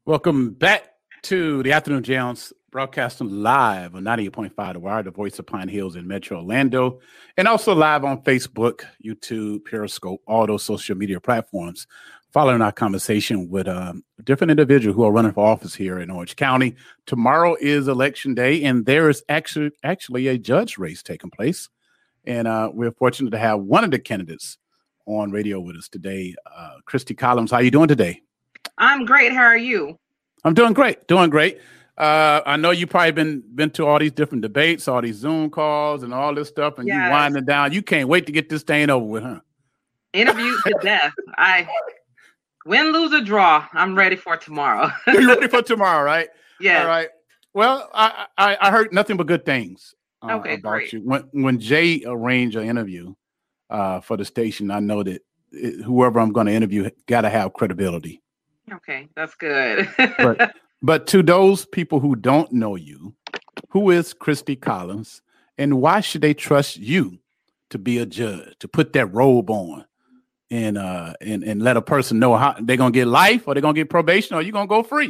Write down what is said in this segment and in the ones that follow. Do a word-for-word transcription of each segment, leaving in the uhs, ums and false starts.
Welcome back to the Afternoon Jams, broadcasting live on ninety-eight point five The Wire, the voice of Pine Hills in Metro Orlando, and also live on Facebook, YouTube, Periscope, all those social media platforms. Following our conversation with um, different individuals who are running for office here in Orange County. Tomorrow is election day, and there is actually actually a judge race taking place. And uh, we're fortunate to have one of the candidates on radio with us today, uh, Christy Collins. How are you doing today? I'm great. How are you? I'm doing great. Doing great. Uh, I know you probably been been to all these different debates, all these Zoom calls, and all this stuff, and yes. You winding down. You can't wait to get this thing over with, huh? Interviewed to death. I win, lose, or draw. I'm ready for tomorrow. You're ready for tomorrow, right? Yeah. All right. Well, I, I I heard nothing but good things uh, okay, about great. you. When when Jay arranged an interview uh, for the station, I know that it, whoever I'm going to interview got to have credibility. Okay, that's good. but, but to those people who don't know you, who is Christy Collins, and why should they trust you to be a judge, to put that robe on and uh and, and let a person know how they're gonna get life or they're gonna get probation or you're gonna go free?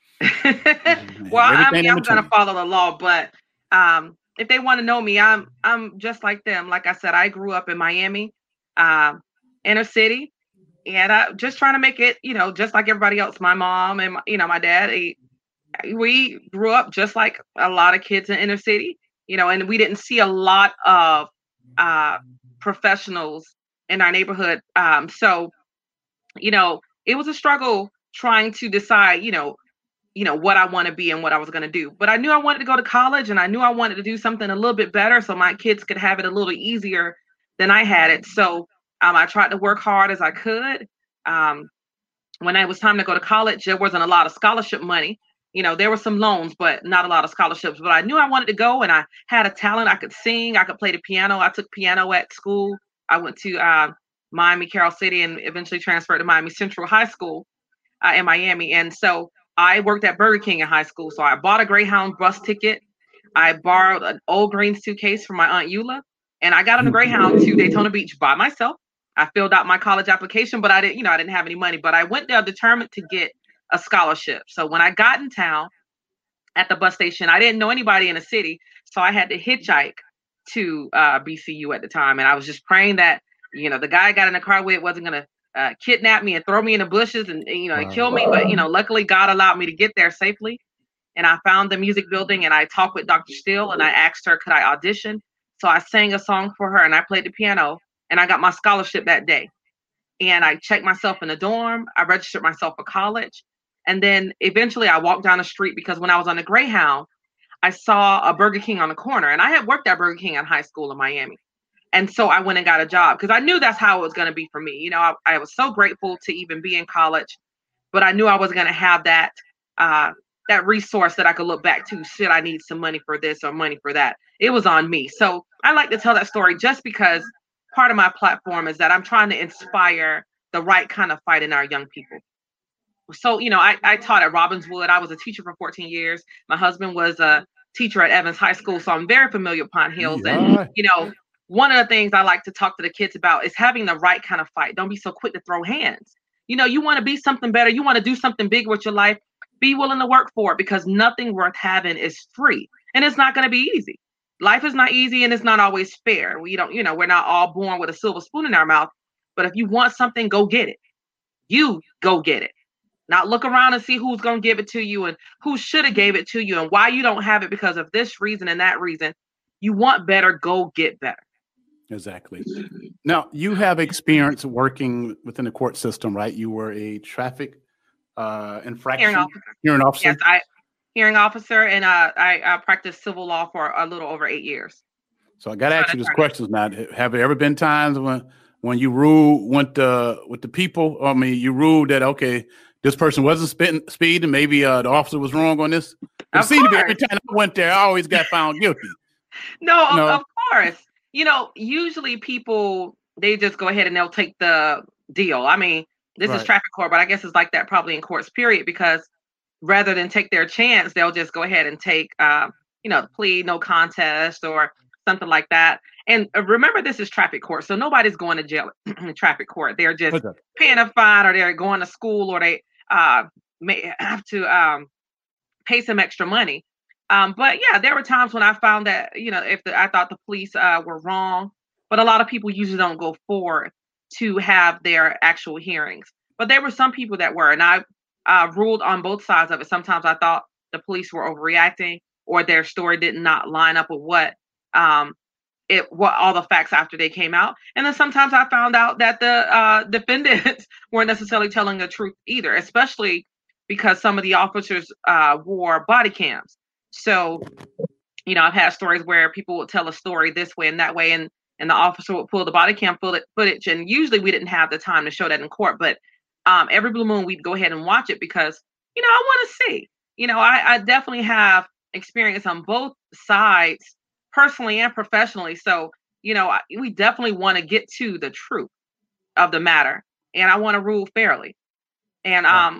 Well, I mean, I'm gonna follow the law, but um if they want to know me, I'm I'm just like them. Like I said, I grew up in Miami, um, inner city. And I just trying to make it, you know, just like everybody else. My mom and, my, you know, my dad, he, we grew up just like a lot of kids in inner city, you know, and we didn't see a lot of uh, professionals in our neighborhood. Um, so, you know, it was a struggle trying to decide, you know, you know, what I want to be and what I was going to do. But I knew I wanted to go to college and I knew I wanted to do something a little bit better so my kids could have it a little easier than I had it. So Um, I tried to work hard as I could. Um, when it was time to go to college, there wasn't a lot of scholarship money. You know, there were some loans, but not a lot of scholarships. But I knew I wanted to go, and I had a talent. I could sing. I could play the piano. I took piano at school. I went to uh, Miami, Carroll City, and eventually transferred to Miami Central High School uh, in Miami. And so I worked at Burger King in high school. So I bought a Greyhound bus ticket. I borrowed an old green suitcase from my Aunt Eula, and I got on the Greyhound to Daytona Beach by myself. I filled out my college application, but I didn't, you know, I didn't have any money, but I went there determined to get a scholarship. So when I got in town at the bus station, I didn't know anybody in the city. So I had to hitchhike to uh, B C U at the time. And I was just praying that, you know, the guy I got in the car with wasn't going to uh, kidnap me and throw me in the bushes and, you know, wow. and kill me. But, you know, luckily God allowed me to get there safely. And I found the music building and I talked with Doctor Steele and I asked her, could I audition? So I sang a song for her and I played the piano. And I got my scholarship that day. And I checked myself in the dorm. I registered myself for college. And then eventually I walked down the street because when I was on the Greyhound, I saw a Burger King on the corner. And I had worked at Burger King in high school in Miami. And so I went and got a job because I knew that's how it was going to be for me. You know, I, I was so grateful to even be in college. But I knew I was going to have that uh, that resource that I could look back to. Should I need some money for this or money for that? It was on me. So I like to tell that story just because part of my platform is that I'm trying to inspire the right kind of fight in our young people. So, you know, I, I taught at Robbinswood. I was a teacher for fourteen years. My husband was a teacher at Evans High School. So I'm very familiar with Pine Hills. Yeah. And, you know, one of the things I like to talk to the kids about is having the right kind of fight. Don't be so quick to throw hands. You know, you want to be something better. You want to do something big with your life. Be willing to work for it because nothing worth having is free. And it's not going to be easy. Life is not easy and it's not always fair. We don't, you know, we're not all born with a silver spoon in our mouth. But if you want something, go get it. You go get it. Not look around and see who's going to give it to you and who should have gave it to you and why you don't have it because of this reason and that reason. You want better, go get better. Exactly. Now, you have experience working within the court system, right? You were a traffic uh, infraction hearing officer. Hearing officer. Yes, I hearing officer, and uh, I, I practiced civil law for a little over eight years. So I got to ask you this question now. Have there ever been times when when you ruled went uh, with the people? I mean, you ruled that okay, this person wasn't spitting, speeding. Maybe uh, the officer was wrong on this. It seemed to be every time I went there, I always got found guilty. No, you know? of, of course. You know, usually people they just go ahead and they'll take the deal. I mean, this right. is traffic court, but I guess it's like that probably in courts, period, because rather than take their chance, they'll just go ahead and take, uh, you know, plea, no contest or something like that. And remember, this is traffic court. So nobody's going to jail in traffic court. They're just paying a fine or they're going to school or they, uh, may have to um, pay some extra money. Um, but yeah, there were times when I found that, you know, if the, I thought the police uh, were wrong, but a lot of people usually don't go forward to have their actual hearings. But there were some people that were, and I uh, ruled on both sides of it. Sometimes I thought the police were overreacting, or their story did not line up with what um, it what all the facts after they came out. And then sometimes I found out that the uh, defendants weren't necessarily telling the truth either, especially because some of the officers uh, wore body cams. So, you know, I've had stories where people would tell a story this way and that way, and and the officer would pull the body cam footage, and usually we didn't have the time to show that in court, but um, every blue moon we'd go ahead and watch it because, you know, I want to see. You know, I, I definitely have experience on both sides, personally and professionally. So, you know, I, we definitely want to get to the truth of the matter, and I want to rule fairly. And um,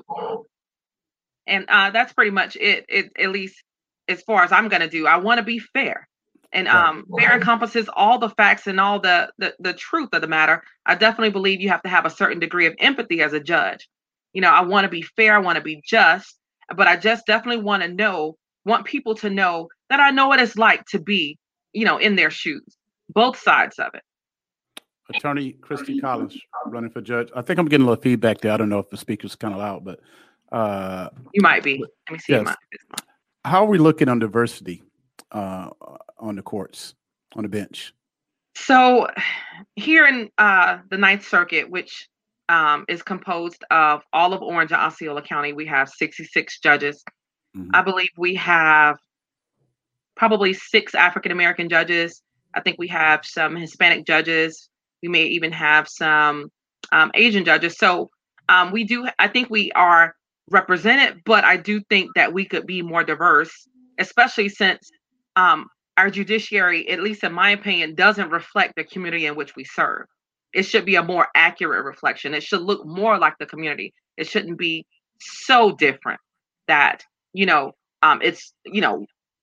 and uh, that's pretty much it, it. At least as far as I'm going to do, I want to be fair. And um, fair encompasses all the facts and all the, the the truth of the matter. I definitely believe you have to have a certain degree of empathy as a judge. You know, I want to be fair. I want to be just, but I just definitely want to know, want people to know that I know what it's like to be, you know, in their shoes, both sides of it. Attorney Christy Collins running for judge. I think I'm getting a little feedback there. I don't know if the speaker's kind of loud, but uh, you might be. Let me see. Yes. How are we looking on diversity uh, on the courts, on the bench? So here in uh, the Ninth Circuit, which um, is composed of all of Orange and Osceola County, we have sixty-six judges. Mm-hmm. I believe we have probably six African-American judges. I think we have some Hispanic judges. We may even have some um, Asian judges. So um, we do, I think we are represented, but I do think that we could be more diverse, especially since um, our judiciary, at least in my opinion, doesn't reflect the community in which we serve. It should be a more accurate reflection. It should look more like the community. It shouldn't be so different that, you know, um, it's, you know,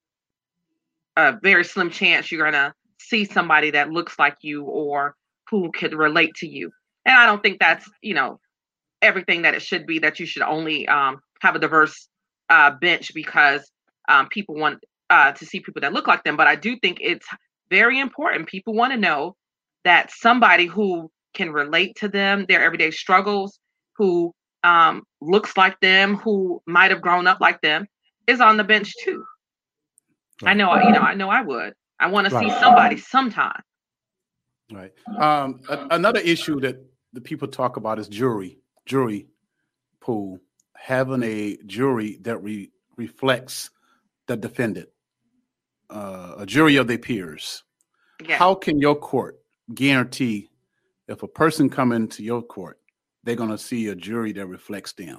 a very slim chance you're going to see somebody that looks like you or who could relate to you. And I don't think that's, you know, everything that it should be, that you should only um, have a diverse uh, bench because um, people want uh, to see people that look like them. But I do think it's very important. People want to know that somebody who can relate to them, their everyday struggles, who um, looks like them, who might have grown up like them, is on the bench too. Right. I know, you know, I know I would. I want to right. see somebody sometime. Right. Um, a- another issue that the people talk about is jury, jury pool, having a jury that re- reflects the defendant, uh, a jury of their peers. Yeah. How can your court guarantee if a person come into your court, they're going to see a jury that reflects them?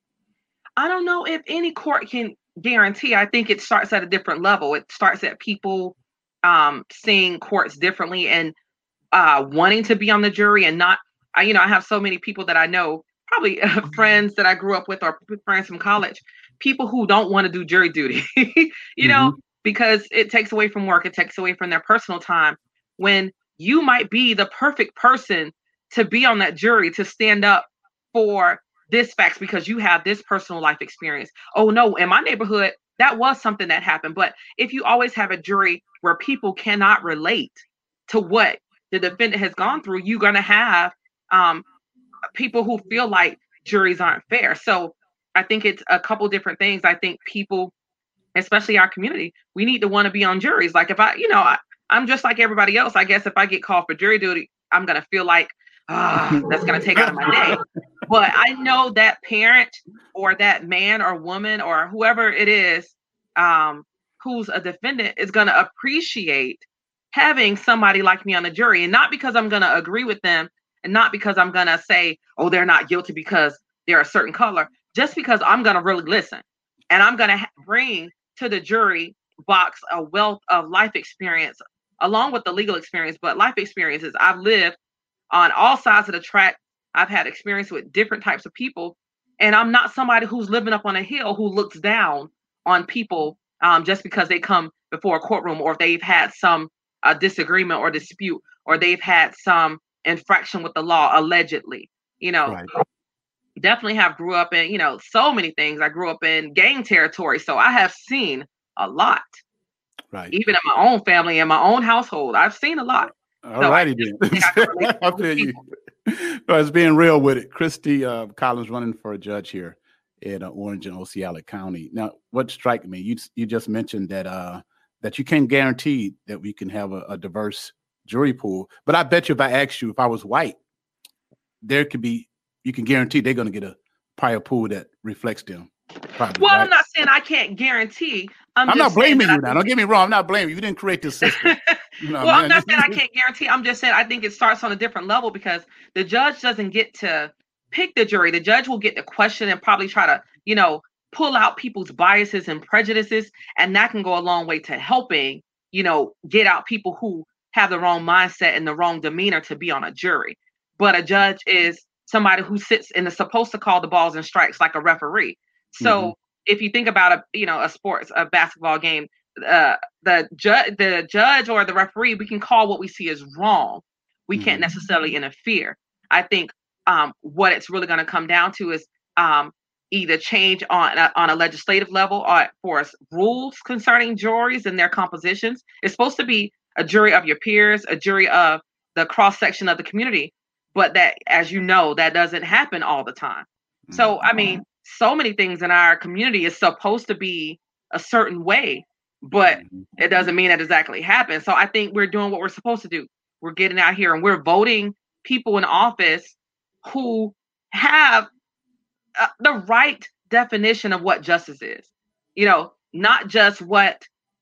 I don't know if any court can guarantee. I think it starts at a different level. It starts at people um, seeing courts differently and uh, wanting to be on the jury and not, I, you know, I have so many people that I know, probably uh, friends that I grew up with or friends from college, people who don't want to do jury duty, you mm-hmm. know, because it takes away from work. It takes away from their personal time when you might be the perfect person to be on that jury, to stand up for this facts because you have this personal life experience. Oh no, in my neighborhood, that was something that happened. But if you always have a jury where people cannot relate to what the defendant has gone through, you're going to have um, people who feel like juries aren't fair. So I think it's a couple different things. I think people, especially our community, we need to want to be on juries. Like if I, you know, I, I'm just like everybody else. I guess if I get called for jury duty, I'm going to feel like, ah, oh, that's going to take out of my day. But I know that parent or that man or woman or whoever it is um, who's a defendant is going to appreciate having somebody like me on the jury. And not because I'm going to agree with them and not because I'm going to say, oh, they're not guilty because they're a certain color, just because I'm going to really listen. And I'm going to ha- bring to the jury box a wealth of life experience along with the legal experience, but life experiences. I've lived on all sides of the track. I've had experience with different types of people, and I'm not somebody who's living up on a hill who looks down on people um, just because they come before a courtroom or if they've had some uh, disagreement or dispute or they've had some infraction with the law, allegedly, you know. Right. definitely have grew up in, you know, so many things. I grew up in gang territory, so I have seen a lot. Right. Even in my own family, in my own household, I've seen a lot. All so righty then. I, I feel you. Well, it's being real with it. Christy uh, Collins running for a judge here in uh, Orange and Osceola County. Now, what struck me, you you just mentioned that uh, that you can't guarantee that we can have a, a diverse jury pool. But I bet you if I asked you if I was white, there could be, you can guarantee they're going to get a prior pool that reflects them. Probably, well, right? I'm not saying I can't guarantee. I'm, I'm just not blaming you I now. Don't get me wrong. I'm not blaming you. You didn't create this system. You know, well, man. I'm not saying I can't guarantee. I'm just saying I think it starts on a different level because the judge doesn't get to pick the jury. The judge will get the question and probably try to, you know, pull out people's biases and prejudices. And that can go a long way to helping, you know, get out people who have the wrong mindset and the wrong demeanor to be on a jury. But a judge is somebody who sits and is supposed to call the balls and strikes like a referee. So mm-hmm. if you think about a, you know, a sports, a basketball game, uh, the judge, the judge or the referee, we can call what we see as wrong. We mm-hmm. can't necessarily interfere. I think um, what it's really going to come down to is um, either change on a, on a legislative level or for rules concerning juries and their compositions. It's supposed to be a jury of your peers, a jury of the cross section of the community. But that, as you know, that doesn't happen all the time. Mm-hmm. So, I mean, so many things in our community is supposed to be a certain way, but mm-hmm. it doesn't mean that exactly happens. So I think we're doing what we're supposed to do. We're getting out here and we're voting people in office who have uh, the right definition of what justice is. You know, not just what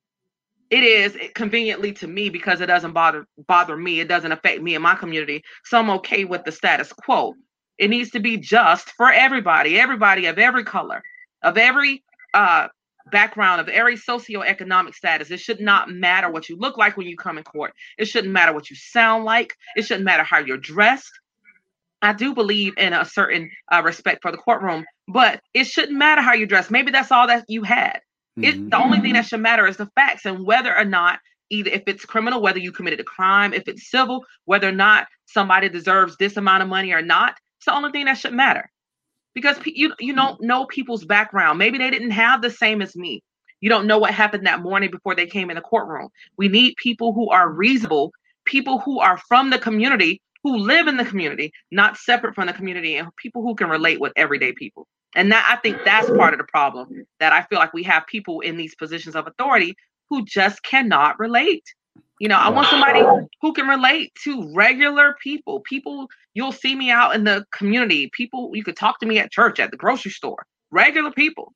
it is conveniently to me because it doesn't bother bother me. It doesn't affect me and my community. So I'm okay with the status quo. It needs to be just for everybody, everybody of every color, of every uh, background, of every socioeconomic status. It should not matter what you look like when you come in court. It shouldn't matter what you sound like. It shouldn't matter how you're dressed. I do believe in a certain uh, respect for the courtroom, but it shouldn't matter how you dress. Maybe that's all that you had. It, mm-hmm. The only thing that should matter is the facts and whether or not, either if it's criminal, whether you committed a crime, if it's civil, whether or not somebody deserves this amount of money or not. It's the only thing that should matter because you you don't know people's background. Maybe they didn't have the same as me. You don't know what happened that morning before they came in the courtroom. We need people who are reasonable, people who are from the community, who live in the community, not separate from the community, and people who can relate with everyday people. And that, I think that's part of the problem, that I feel like we have people in these positions of authority who just cannot relate. You know, I want somebody who can relate to regular people. People, you'll see me out in the community. People, you could talk to me at church, at the grocery store. Regular people.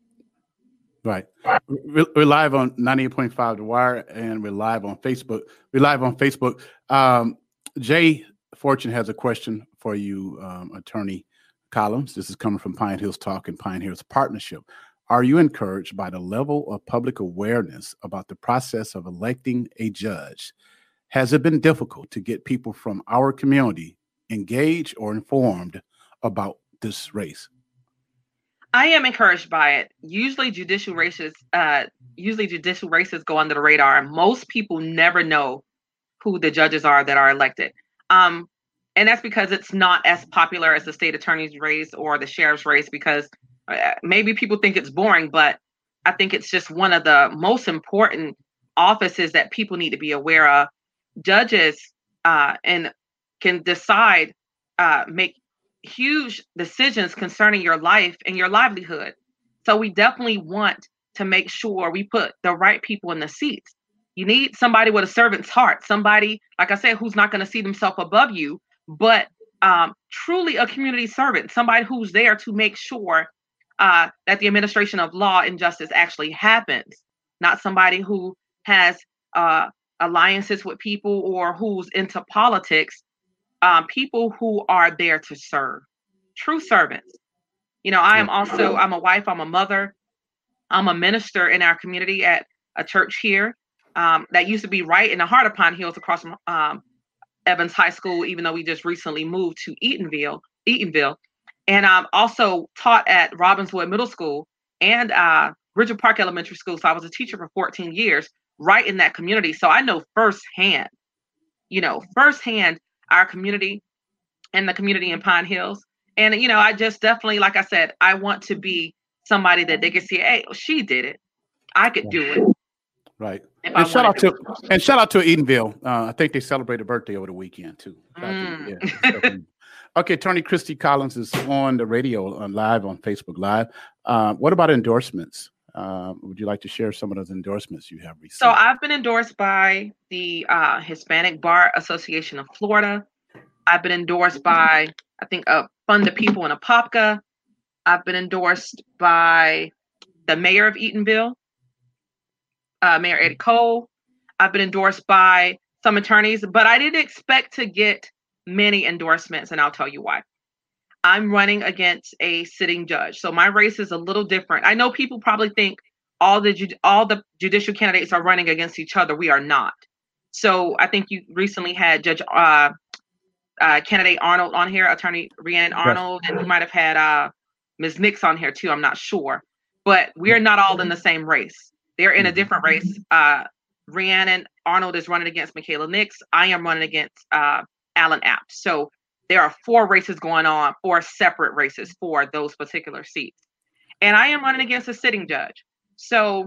Right. We're live on ninety-eight point five The Wire, and we're live on Facebook. We're live on Facebook. Um, Jay Fortune has a question for you, um, Attorney Collins. This is coming from Pine Hills Talk and Pine Hills Partnership. Are you encouraged by the level of public awareness about the process of electing a judge? Has it been difficult to get people from our community engaged or informed about this race? I am encouraged by it. Usually judicial races, uh, usually judicial races go under the radar, and most people never know who the judges are that are elected. Um, and that's because it's not as popular as the state attorney's race or the sheriff's race, because uh, maybe people think it's boring, but I think it's just one of the most important offices that people need to be aware of. Judges uh, and can decide, uh, make huge decisions concerning your life and your livelihood. So we definitely want to make sure we put the right people in the seats. You need somebody with a servant's heart, somebody, like I said, who's not going to see themselves above you, but um, truly a community servant, somebody who's there to make sure uh, that the administration of law and justice actually happens, not somebody who has uh, alliances with people or who's into politics. Um, people who are there to serve, true servants. You know, I am also, I'm a wife, I'm a mother, I'm a minister in our community at a church here um, that used to be right in the heart of Pine Hills across from um, Evans High School, even though we just recently moved to Eatonville, Eatonville. And I'm also taught at Robbinswood Middle School and uh, Bridger Park Elementary School. So I was a teacher for fourteen years right in that community. So I know firsthand, you know, firsthand our community and the community in Pine Hills. And, you know, I just definitely, like I said, I want to be somebody that they can see, hey, she did it. I could do it. Right. And shout out to and shout out to Edenville. Uh, I think they celebrated birthday over the weekend too. Mm. Yeah. Okay, Attorney Christy Collins is on the radio on live on Facebook Live. Uh, what about endorsements? Uh, would you like to share some of those endorsements you have received? So I've been endorsed by the uh, Hispanic Bar Association of Florida. I've been endorsed by, I think, uh, Fund the People in Apopka. I've been endorsed by the mayor of Eatonville, uh, Mayor Eddie Cole. I've been endorsed by some attorneys, but I didn't expect to get many endorsements, and I'll tell you why. I'm running against a sitting judge, so my race is a little different. I know people probably think all the ju- all the judicial candidates are running against each other. We are not. So I think you recently had Judge uh, uh, candidate Arnold on here, Attorney Rhiannon Arnold, yes. And you might have had uh, Miz Nix on here too. I'm not sure, but we're not all in the same race. They're in a different race. Uh, Rhiannon Arnold is running against Michaela Nix. I am running against uh, Alan Apt. So there are four races going on, four separate races for those particular seats. And I am running against a sitting judge. So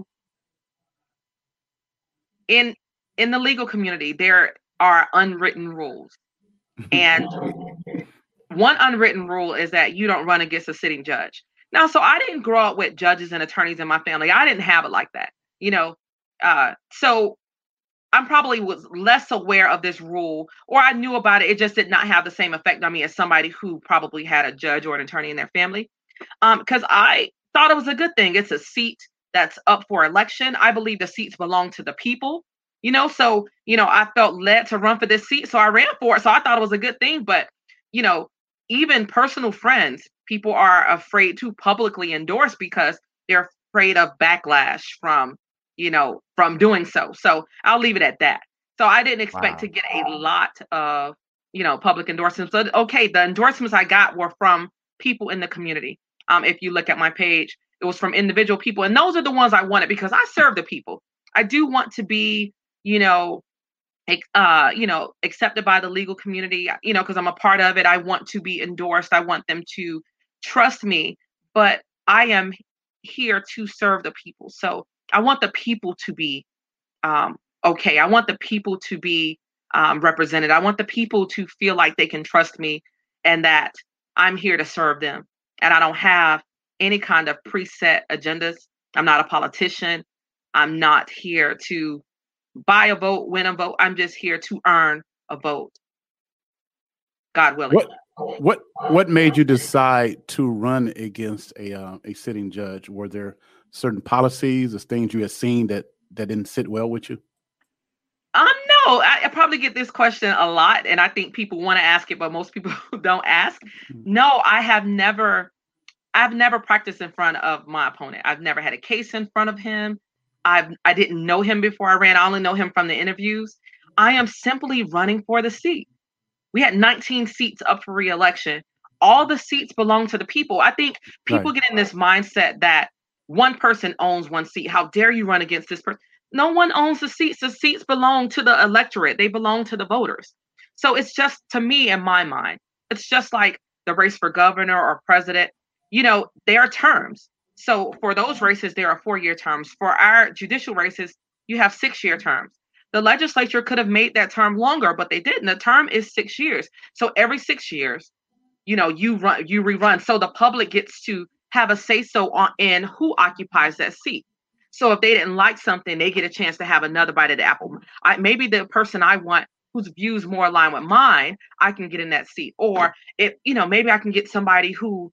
in in the legal community, there are unwritten rules. And one unwritten rule is that you don't run against a sitting judge. Now, so I didn't grow up with judges and attorneys in my family. I didn't have it like that, you know. Uh, so I'm probably was less aware of this rule, or I knew about it. It just did not have the same effect on me as somebody who probably had a judge or an attorney in their family. Um, because I thought it was a good thing. It's a seat that's up for election. I believe the seats belong to the people, you know. So, you know, I felt led to run for this seat, so I ran for it. So I thought it was a good thing. But, you know, even personal friends, people are afraid to publicly endorse because they're afraid of backlash from, you know, from doing so. So I'll leave it at that. So I didn't expect wow. to get a lot of, you know, public endorsements. So, okay, the endorsements I got were from people in the community. Um, if you look at my page, it was from individual people. And those are the ones I wanted because I serve the people. I do want to be, you know, uh, you know, accepted by the legal community, you know, because I'm a part of it. I want to be endorsed. I want them to trust me, but I am here to serve the people. So I want the people to be um, okay. I want the people to be um, represented. I want the people to feel like they can trust me and that I'm here to serve them. And I don't have any kind of preset agendas. I'm not a politician. I'm not here to buy a vote, win a vote. I'm just here to earn a vote. God willing. What what what made you decide to run against a uh, a sitting judge? Were there certain policies or things you had seen that that didn't sit well with you? Um, no, I, I probably get this question a lot, and I think people want to ask it, but most people don't ask. Mm-hmm. No, I have never, I've never practiced in front of my opponent. I've never had a case in front of him. I've, I didn't know him before I ran. I only know him from the interviews. I am simply running for the seat. We had nineteen seats up for re-election. All the seats belong to the people. I think people right. get in this mindset that one person owns one seat. How dare you run against this person? No one owns the seats. The seats belong to the electorate. They belong to the voters. So it's just, to me, in my mind, it's just like the race for governor or president. You know, there are terms. So for those races, there are four-year terms. For our judicial races, you have six-year terms. The legislature could have made that term longer, but they didn't. The term is six years. So every six years, you know, you run, you rerun. So the public gets to have a say-so on in who occupies that seat. So if they didn't like something, they get a chance to have another bite of the apple. I, maybe the person I want whose views more align with mine, I can get in that seat. Or if, you know, maybe I can get somebody who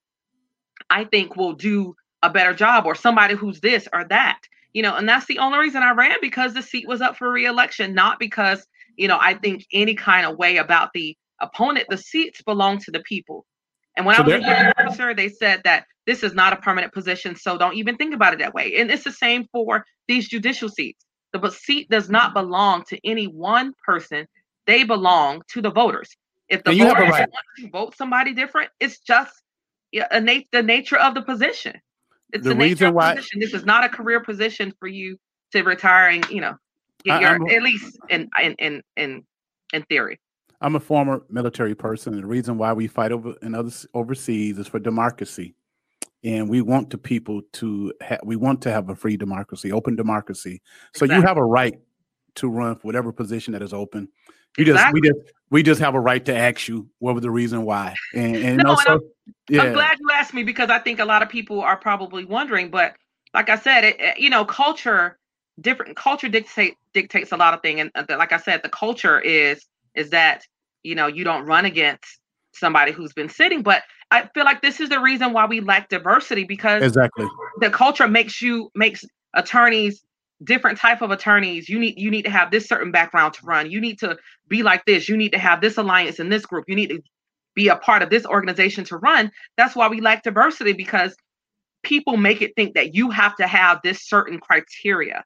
I think will do a better job, or somebody who's this or that, you know, and that's the only reason I ran, because the seat was up for re-election, not because, you know, I think any kind of way about the opponent. The seats belong to the people. And when so I was a hearing officer, they said that this is not a permanent position, so don't even think about it that way. And it's the same for these judicial seats. The seat does not belong to any one person. They belong to the voters. If the voters right. want to vote somebody different, it's just a nat- the nature of the position. It's the, the nature of the why- position. This is not a career position for you to retire and, you know, get I, your, at least in, in, in, in, in theory. I'm a former military person, and the reason why we fight over in other overseas is for democracy, and we want the people to ha- we want to have a free democracy, open democracy. So exactly. You have a right to run for whatever position that is open. You exactly. just we just we just have a right to ask you what was the reason why. And, and no, also, and I'm, yeah. I'm glad you asked me, because I think a lot of people are probably wondering. But like I said, it, it, you know, culture, different culture dictate dictates a lot of things. And uh, like I said, the culture is is that, you know, you don't run against somebody who's been sitting. But I feel like this is the reason why we lack diversity, because exactly the culture makes you makes attorneys. Different type of attorneys. You need you need to have this certain background to run. You need to be like this. You need to have this alliance in this group. You need to be a part of this organization to run. That's why we lack diversity, because people make it think that you have to have this certain criteria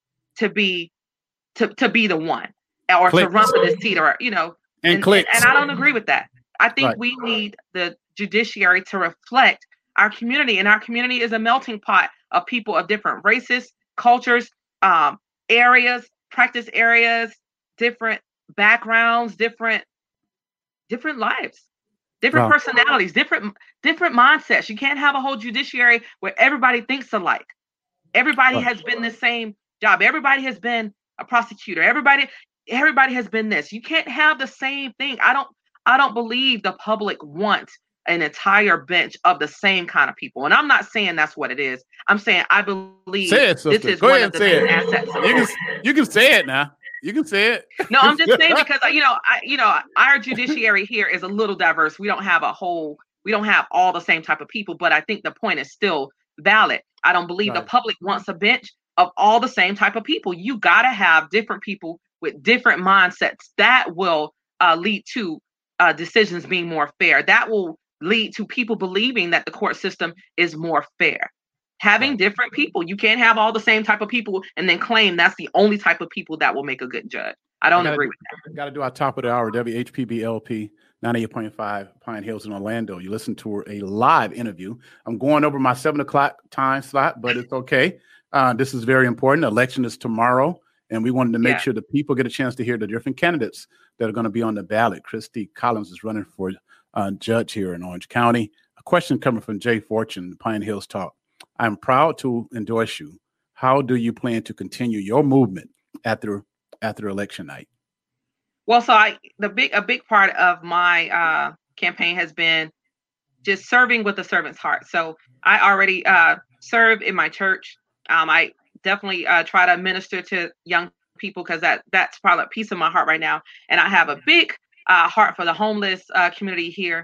to be to, to be the one, or clicks. To run for this seat, or you know, and and, clicks. And, and I don't agree with that. I think right. we need the judiciary to reflect our community, and our community is a melting pot of people of different races, cultures, um, areas, practice areas, different backgrounds, different, different lives, different wow. personalities, different, different mindsets. You can't have a whole judiciary where everybody thinks alike. Everybody wow. has been the same job. Everybody has been a prosecutor. Everybody, everybody has been this. You can't have the same thing. I don't, I don't believe the public wants an entire bench of the same kind of people. And I'm not saying that's what it is. I'm saying I believe it, this is Go one ahead of the main it. assets. You can, you can say it now. You can say it. No, I'm just saying, because, you know, I, you know, our judiciary here is a little diverse. We don't have a whole, we don't have all the same type of people, but I think the point is still valid. I don't believe right. the public wants a bench of all the same type of people. You got to have different people with different mindsets. That will uh, lead to uh, decisions being more fair. That will lead to people believing that the court system is more fair. Having right. different people. You can't have all the same type of people and then claim that's the only type of people that will make a good judge. I don't I gotta, agree with that. Got to do our top of the hour, W H P B L P ninety-eight point five Pine Hills in Orlando. You listen to a live interview. I'm going over my seven o'clock time slot, but it's okay. Uh, this is very important. The election is tomorrow, and we wanted to make yeah. sure the people get a chance to hear the different candidates that are going to be on the ballot. Christy Collins is running for uh, judge here in Orange County. A question coming from Jay Fortune, Pine Hills Talk. I'm proud to endorse you. How do you plan to continue your movement after after election night? Well, so I the big a big part of my uh, campaign has been just serving with a servant's heart. So I already uh, serve in my church. Um, I definitely uh, try to minister to young people, because that that's probably a piece of my heart right now. And I have a big uh, heart for the homeless uh, community here.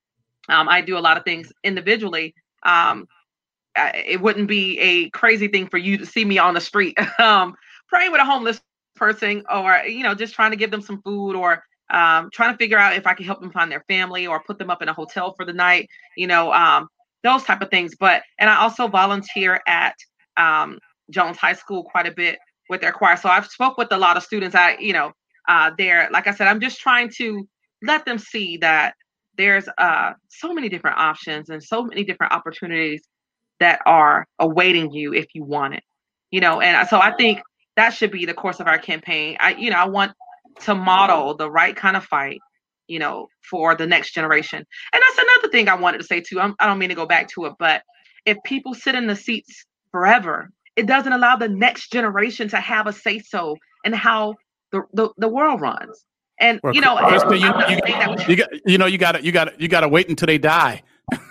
Um, I do a lot of things individually. Um, it wouldn't be a crazy thing for you to see me on the street um, praying with a homeless person, or, you know, just trying to give them some food, or um, trying to figure out if I can help them find their family, or put them up in a hotel for the night, you know, um, those type of things. But, and I also volunteer at um, Jones High School quite a bit with their choir. So I've spoke with a lot of students. I, you know, uh, there, like I said, I'm just trying to let them see that there's uh, so many different options and so many different opportunities that are awaiting you if you want it, you know. And so I think that should be the course of our campaign. I, you know, I want to model the right kind of fight, you know, for the next generation. And that's another thing I wanted to say too. I'm, I don't mean to go back to it, but if people sit in the seats forever, it doesn't allow the next generation to have a say so in how the, the, the world runs. And well, you know, Krista, you, you, you, got, you know, you got to, you got to, you got to wait until they die.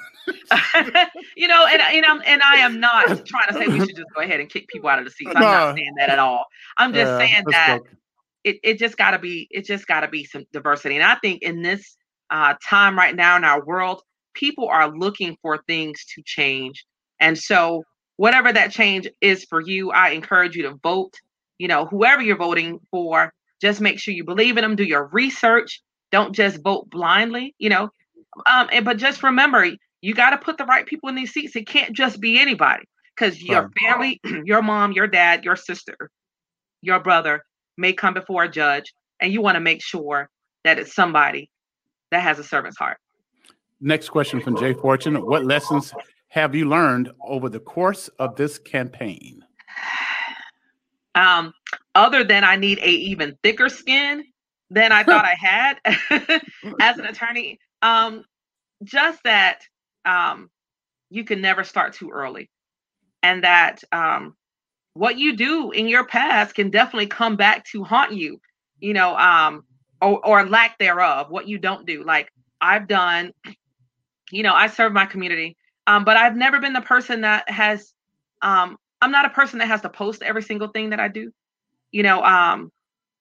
you know, and, and I'm and I am not trying to say we should just go ahead and kick people out of the seats. I'm no. not saying that at all. I'm just uh, saying that it, it just gotta be it just gotta be some diversity. And I think in this uh, time right now in our world, people are looking for things to change. And so whatever that change is for you, I encourage you to vote. You know, whoever you're voting for, just make sure you believe in them, do your research. Don't just vote blindly, you know. Um, and, but just remember, you got to put the right people in these seats. It can't just be anybody, because your family, your mom, your dad, your sister, your brother may come before a judge, and you want to make sure that it's somebody that has a servant's heart. Next question from Jay Fortune. What lessons have you learned over the course of this campaign? Um, other than I need a even thicker skin than I thought I had as an attorney. Um, just that um, you can never start too early, and that um, what you do in your past can definitely come back to haunt you, you know, um, or, or lack thereof, what you don't do. Like I've done, you know, I serve my community, um, but I've never been the person that has, um, I'm not a person that has to post every single thing that I do. You know, um,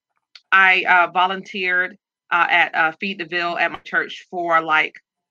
I uh, volunteered uh, at uh, Feed the Ville at my church for like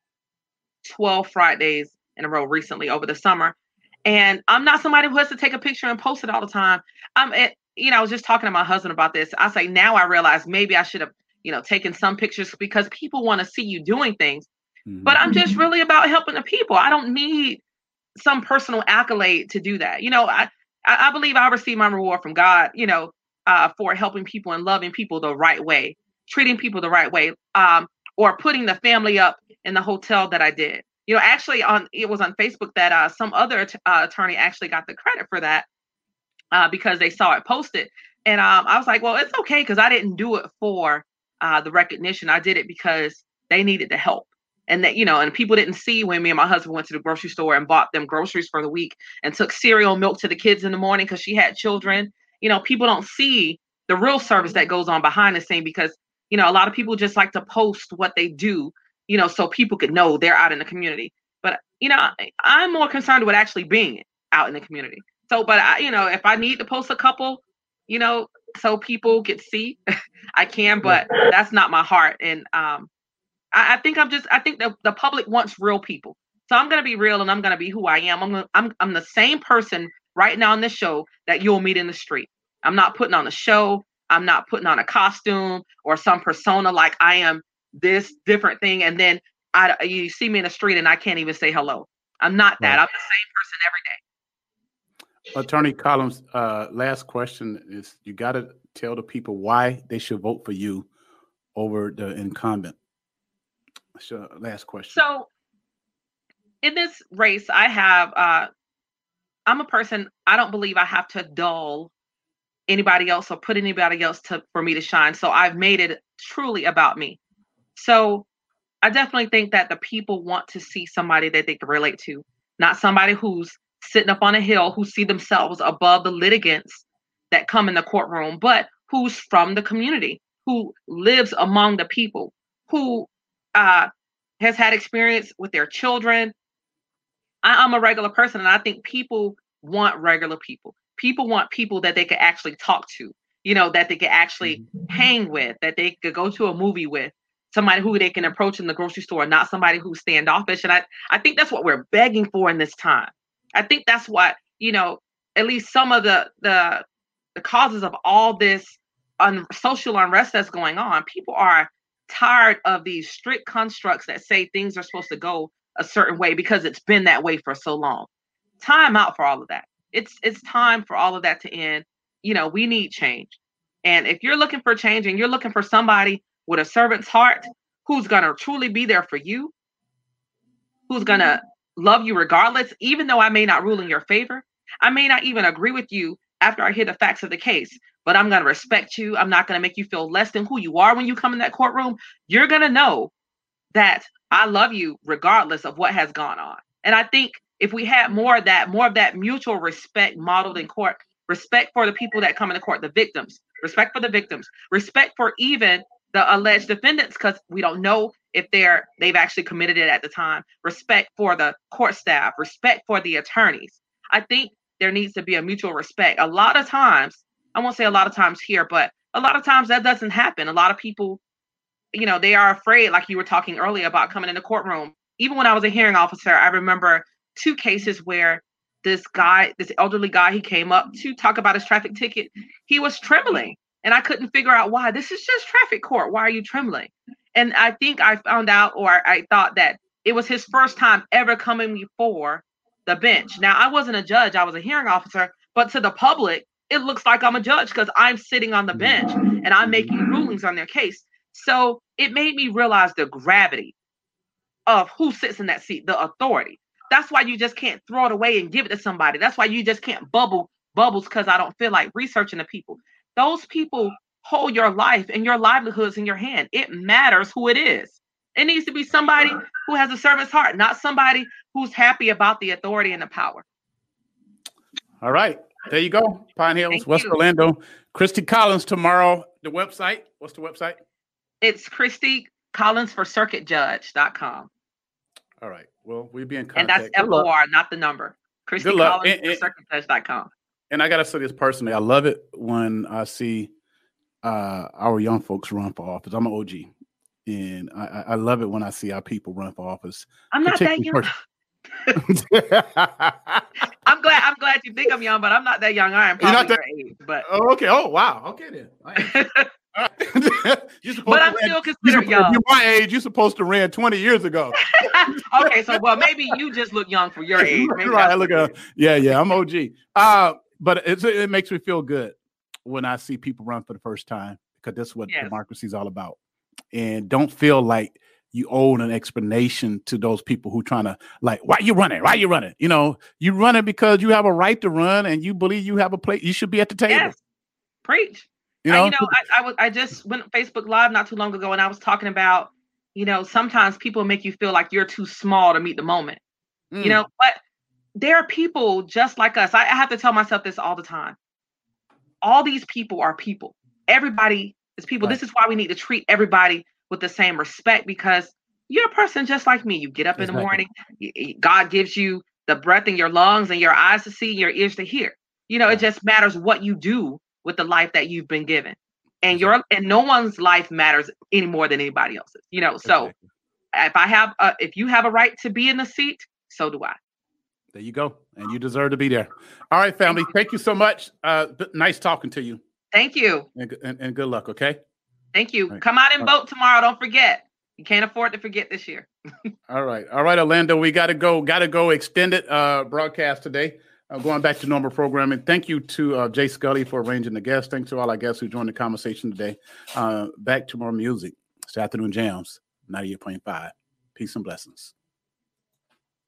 twelve Fridays in a row recently over the summer. And I'm not somebody who has to take a picture and post it all the time. I'm, at, you know, I was just talking to my husband about this. I say, now I realize maybe I should have, you know, taken some pictures because people want to see you doing things. Mm-hmm. But I'm just really about helping the people. I don't need some personal accolade to do that. You know, I, I believe I receive my reward from God, you know, uh, for helping people and loving people the right way, treating people the right way, um, or putting the family up in the hotel that I did. You know, actually, on it was on Facebook that uh, some other t- uh, attorney actually got the credit for that uh, because they saw it posted. And um, I was like, well, it's okay because I didn't do it for uh, the recognition. I did it because they needed the help. And that, you know, and people didn't see when me and my husband went to the grocery store and bought them groceries for the week and took cereal and milk to the kids in the morning because she had children. You know, people don't see the real service that goes on behind the scene because, you know, a lot of people just like to post what they do, you know, so people could know they're out in the community. But, you know, I'm more concerned with actually being out in the community. So, but, I, you know, if I need to post a couple, you know, so people can see, I can, but that's not my heart. And um, I, I think I'm just, I think the, the public wants real people. So I'm going to be real and I'm going to be who I am. I'm, gonna, I'm I'm the same person right now on this show that you'll meet in the street. I'm not putting on a show. I'm not putting on a costume or some persona like I am this different thing. And then I, you see me in the street and I can't even say hello. I'm not that. Right. I'm the same person every day. Attorney Collins, uh, last question is you got to tell the people why they should vote for you over the incumbent. So, last question. So in this race, I have, uh, I'm a person, I don't believe I have to dull anybody else or put anybody else to for me to shine. So I've made it truly about me. So I definitely think that the people want to see somebody that they can relate to, not somebody who's sitting up on a hill, who see themselves above the litigants that come in the courtroom, but who's from the community, who lives among the people, who uh, has had experience with their children. I, I'm a regular person, and I think people want regular people. People want people that they could actually talk to, you know, that they could actually mm-hmm. hang with, that they could go to a movie with, somebody who they can approach in the grocery store, not somebody who's standoffish. And I, I think that's what we're begging for in this time. I think that's what, you know, at least some of the the, the causes of all this un- social unrest that's going on. People are tired of these strict constructs that say things are supposed to go a certain way because it's been that way for so long. Time out for all of that. It's it's time for all of that to end. You know, we need change. And if you're looking for change and you're looking for somebody with a servant's heart who's going to truly be there for you, who's going to love you regardless, even though I may not rule in your favor, I may not even agree with you after I hear the facts of the case, but I'm going to respect you. I'm not going to make you feel less than who you are when you come in that courtroom. You're going to know that I love you regardless of what has gone on. And I think if we had more of that, more of that mutual respect modeled in court, respect for the people that come into court, the victims, respect for the victims, respect for even the alleged defendants, because we don't know if they're they've actually committed it at the time, respect for the court staff, respect for the attorneys. I think there needs to be a mutual respect. A lot of times, I won't say a lot of times here, but a lot of times that doesn't happen. A lot of people, you know, they are afraid, like you were talking earlier about coming in the courtroom. Even when I was a hearing officer, I remember two cases where this guy, this elderly guy, he came up to talk about his traffic ticket. He was trembling and I couldn't figure out why. This is just traffic court. Why are you trembling? And I think I found out, or I thought that it was his first time ever coming before the bench. Now, I wasn't a judge. I was a hearing officer, but to the public, it looks like I'm a judge because I'm sitting on the bench and I'm making rulings on their case. So it made me realize the gravity of who sits in that seat, the authority. That's why you just can't throw it away and give it to somebody. That's why you just can't bubble bubbles because I don't feel like researching the people. Those people hold your life and your livelihoods in your hand. It matters who it is. It needs to be somebody who has a servant's heart, not somebody who's happy about the authority and the power. All right. There you go. Pine Hills, Thank West you. Orlando. Christy Collins tomorrow. The website. What's the website? It's Christy Collins for circuit judge dot com. All right. Well, we'll be in contact. And that's F O R, not the number. Christy Collins for circuit judge dot com. And I got to say this personally. I love it when I see uh, our young folks run for office. I'm an O G. And I, I love it when I see our people run for office. I'm not that young. I'm glad. I'm glad you think I'm young, but I'm not that young. I am probably not that, your age. But oh, okay. Oh, wow. Okay then. But I'm still considered young. If you're my age, you're supposed to run twenty years ago. Okay, so well, maybe you just look young for your age. Maybe right. I look. Uh, yeah, yeah. I'm O G. Uh, but it's, it makes me feel good when I see people run for the first time, because that's what yes. democracy is all about. And don't feel like you owe an explanation to those people who trying to like, why you running? Why you running? You know, you running because you have a right to run and you believe you have a place. You should be at the table. Yes. Preach. You know, I, you know, I, I was I just went Facebook Live not too long ago, and I was talking about, you know, sometimes people make you feel like you're too small to meet the moment. Mm. You know, but there are people just like us. I, I have to tell myself this all the time. All these people are people. Everybody is people. Right. This is why we need to treat everybody with the same respect, because you're a person just like me. You get up exactly. in the morning. God gives you the breath in your lungs and your eyes to see, your ears to hear. You know, right. It just matters what you do with the life that you've been given, and your and no one's life matters any more than anybody else's. You know, so exactly. if I have, a, if you have a right to be in the seat, so do I. There you go, and you deserve to be there. All right, family, thank you so much. Uh, nice talking to you. Thank you, and, and, and good luck. Okay. Thank you. Right. Come out and vote tomorrow. Don't forget. You can't afford to forget this year. All right, all right, Orlando. We got to go. Got to go. Extended uh, broadcast today. Uh, going back to normal programming. Thank you to uh, Jay Scully for arranging the guests. Thanks to all our guests who joined the conversation today. Uh, back to more music. It's Afternoon Jams, ninety-eight point five. Peace and blessings.